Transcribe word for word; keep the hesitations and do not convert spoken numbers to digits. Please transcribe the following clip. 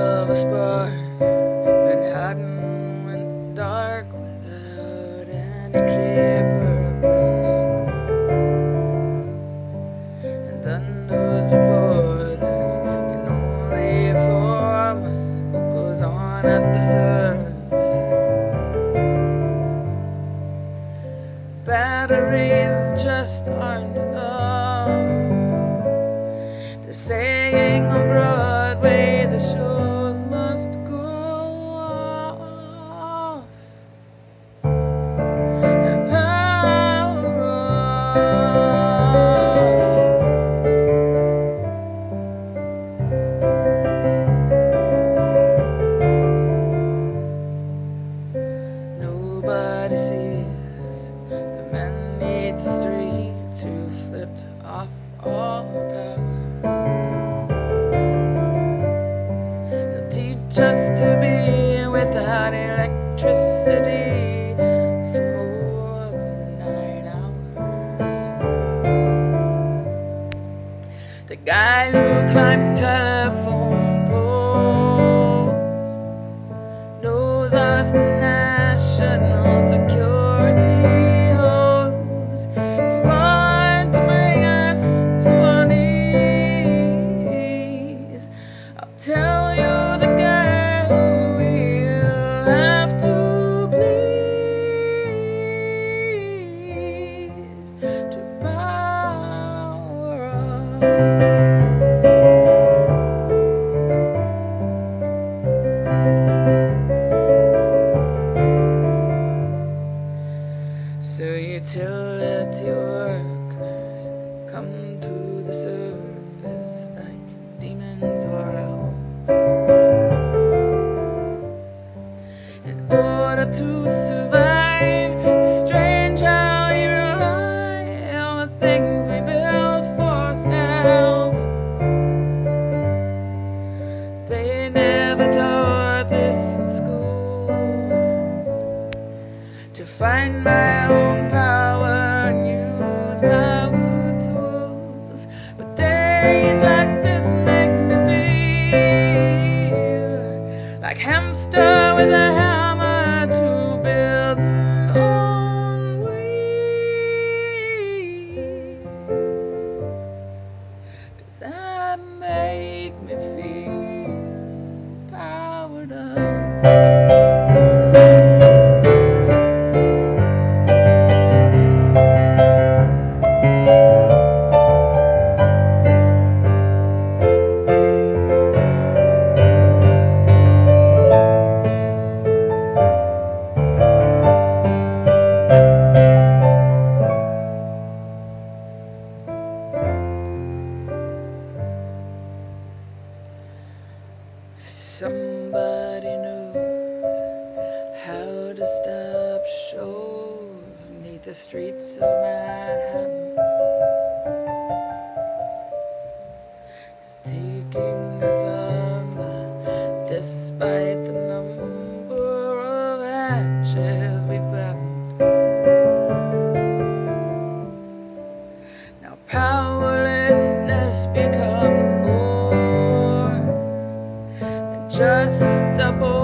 of a spark. Manhattan went dark without any clear purpose. And the news reporters can only inform us what goes on at the surface. Batteries just aren't enough. They're saying on Broadway the shows must go off. And power off. Nobody sees the men need the street to flip off all power. Just to be without electricity for more than nine hours. The guy who climbs telephone poles knows us national security holes. If you want to bring us to our knees, I'll tell you the guy so utility workers come to the surface like demons or elves in order to survive. Strange how we rely on the things we build for ourselves. They never taught this in school. To find my own power and use power tools. But days like this make me feel like hamster with a hammer to build her own wheel. Does that make me feel powered up? Somebody knows how to stop shows neath the streets of Manhattan. It's taking us under, despite the number of hatches we've gotten. Now powerlessness becomes more just a boy.